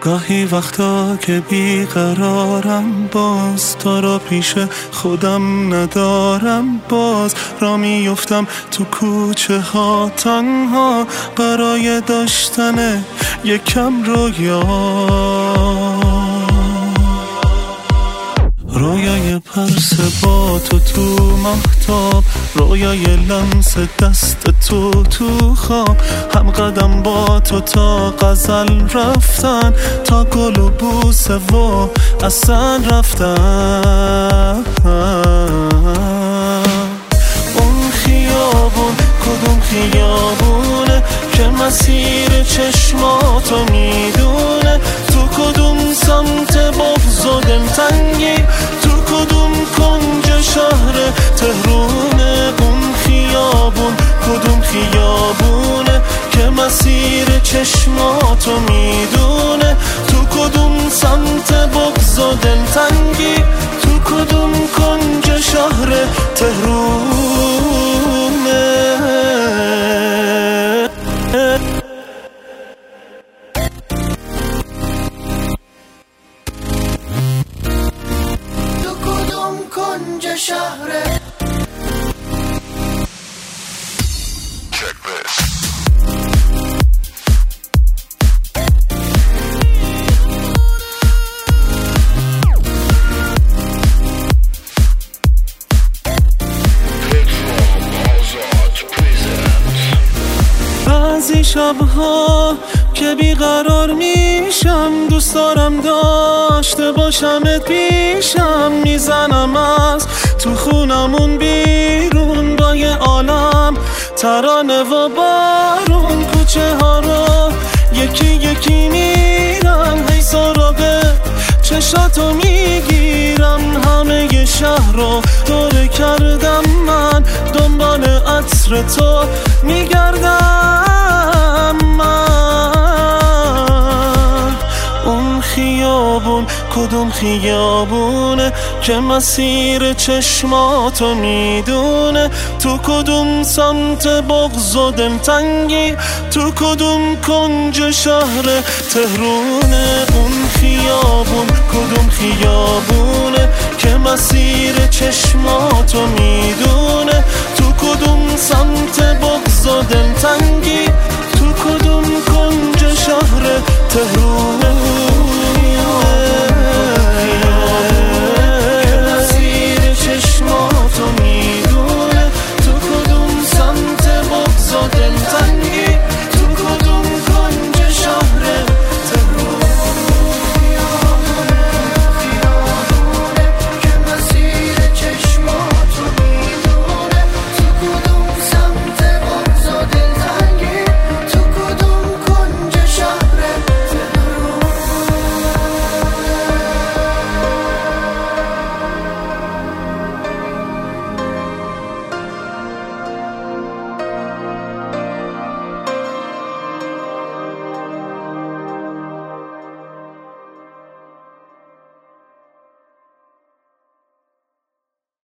گاهی وقتا که بیقرارم، باز تو رو پیش خودم ندارم، باز را میفتم تو کوچه ها تنها برای داشتن یکم رویای پرس با تو مهتاب، رویای لمس دست تو خواب، هم قدم با تو تا غزل رفتن، تا گل و بوسه و اصلا رفتن. اون خیابون کدوم خیابونه که مسیر چشماتو میدونه؟ تو کدوم سمت بغض و دلتنگی؟ تو کدوم کنج شهر تهرونه؟ اون خیابون کدوم خیابونه که مسیر چشماتو میدونه؟ تو کدوم سمت بغض و دلتنگی؟ تو کدوم کنج شهر تهرونه؟ تو کدوم کنج شهر؟ بعضی شبها که بیقرار میشم، دوست دارم داشته باشمت پیشم، میزنم از تو خونمون بیرون با یه عالم ترانه و بارون، کوچه ها رو یکی یکی میرم، هی سراغ چشاتو میگیرم، همه ی شهر رو دور کردم، من دنبال عطر تو میگردم. من اون خیابون کدوم خیابونه که مسیر چشماتو میدونه؟ تو کدوم سمت بغض و دلتنگی؟ تو کدوم کنج شهر تهرونه؟ اون خیابون کدوم خیابونه که مسیر چشماتو میدونه؟ تو کدوم سمت بغض و دلتنگی؟ تو کدوم کنج شهر تهرونه؟